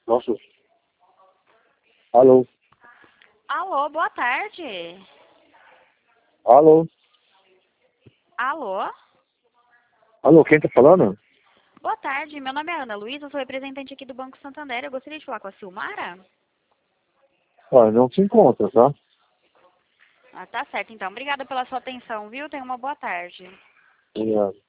Nossa. Alô? Alô, boa tarde. Alô? Alô? Alô, quem tá falando? Boa tarde, meu nome é Ana Luísa, eu sou representante aqui do Banco Santander. Eu gostaria de falar com a Silmara. Olha, não se encontra, tá? Ah, tá certo, então. Obrigada pela sua atenção, viu? Tenha uma boa tarde. Obrigado.